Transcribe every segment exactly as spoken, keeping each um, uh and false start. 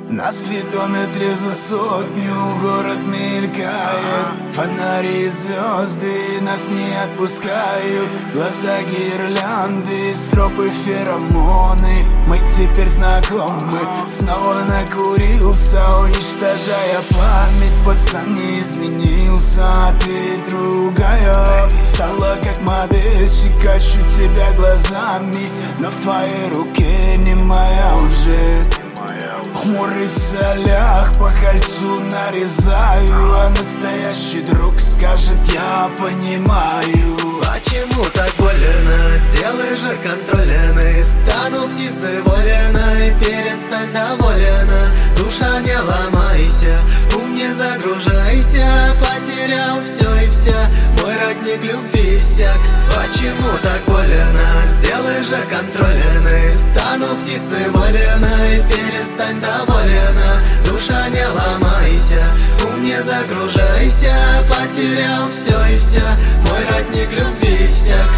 На спидометре за сотню город мелькает. Фонари и звезды нас не отпускают. Глаза гирлянды, стропы феромоны. Мы теперь знакомы. Снова накурился, уничтожая память. Пацан не изменился, а ты другая. Стала как модельщик, ищу тебя глазами, но в твоей руке не моя уже. Хмурый в солях, по кольцу нарезаю, а настоящий друг скажет: я понимаю. Почему так больно? Сделай же контрольный. Стану птицей воленой, перестань доволена. Душа, не ломайся, ум не загружайся. Потерял все и вся, мой родник любви иссяк. Почему так больно? Сделай же контрольный. Стану птицей воленой, перестань доволена. Душа, не ломайся, ум не загружайся. Потерял все и вся, мой родник любви иссяк.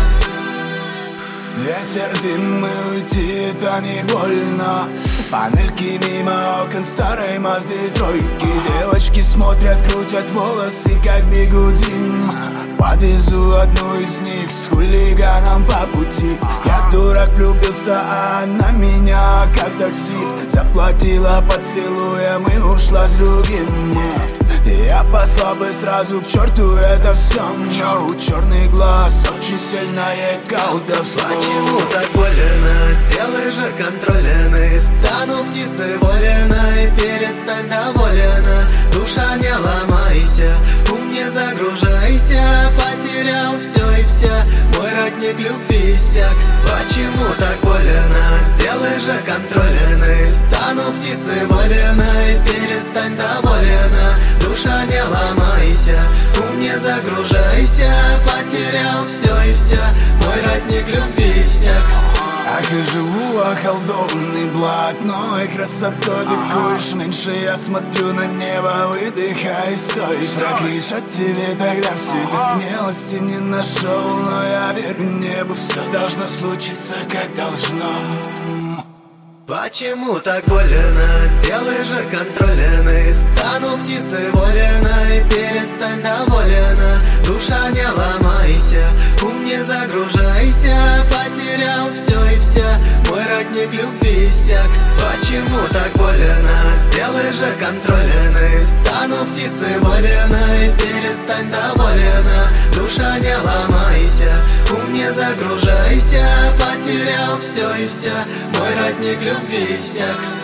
Ветер, дым, и уйти это не больно. Панельки мимо окон старой Мазды тройки. Девочки смотрят, крутят волосы, как бигуди. Подвезу одну из них с хулиганом по пути. Я дурак влюбился, а она меня как такси. Заплатила поцелуем и ушла с другим. Я послал бы сразу к черту это все, но у черный глаз очень сильное колдовство. Почему так больно? Сделай же контрольный. Стану птицей воленой, перестань доволена. Душа, не ломайся, ум не загружайся. Потерял все и вся, мой родник любви иссяк. Почему так больно? Сделай же контрольный. Стану птицей воленой, перестань доволена. Душа, не ломайся, ум не загружайся. Потерял все и вся, мой родник любви иссяк. Ах, и живу околдованный блатной красотой. Дыкуешь, меньше я смотрю на небо, выдыхай, стой. Прокричать тебе тогда в себе смелости не нашел, но я верю небу, все должно случиться как должно. Почему так больно? Сделай же контрольный. Стану птицей воленой, перестань доволена. Душа, не ломайся, ум не загружайся. Потерял все и вся, мой родник любви иссяк. Почему так больно? Сделай же контрольный. Стану птицей воленой, перестань доволена. Душа, не ломайся, ум не загружайся. Потерял все и вся, мой родник любви иссяк.